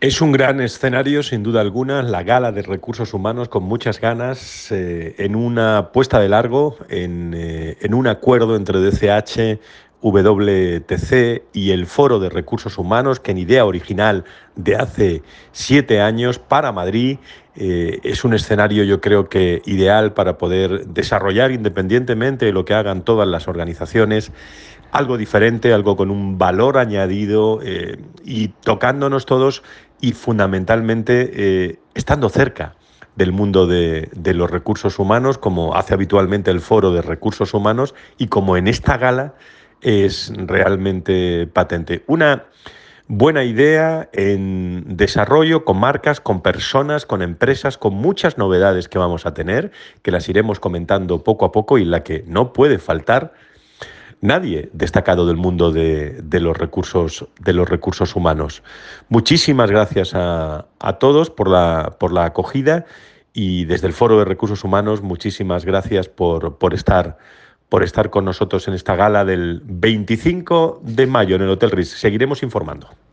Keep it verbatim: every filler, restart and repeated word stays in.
Es un gran escenario, sin duda alguna, la gala de recursos humanos con muchas ganas, eh, en una apuesta de largo, en, eh, en un acuerdo entre D C H, W T C y el Foro de Recursos Humanos, que en idea original de hace siete años para Madrid, eh, es un escenario yo creo que ideal para poder desarrollar, independientemente de lo que hagan todas las organizaciones, algo diferente, algo con un valor añadido, eh, y tocándonos todos y fundamentalmente eh, estando cerca del mundo de, de los recursos humanos, como hace habitualmente el Foro de Recursos Humanos y como en esta gala es realmente patente. Una buena idea en desarrollo con marcas, con personas, con empresas, con muchas novedades que vamos a tener, que las iremos comentando poco a poco y la que no puede faltar nadie destacado del mundo de, de los recursos, de los recursos humanos. Muchísimas gracias a, a todos por la, por la acogida y desde el Foro de Recursos Humanos muchísimas gracias por, por estar por estar con nosotros en esta gala del veinticinco de mayo en el Hotel Ritz. Seguiremos informando.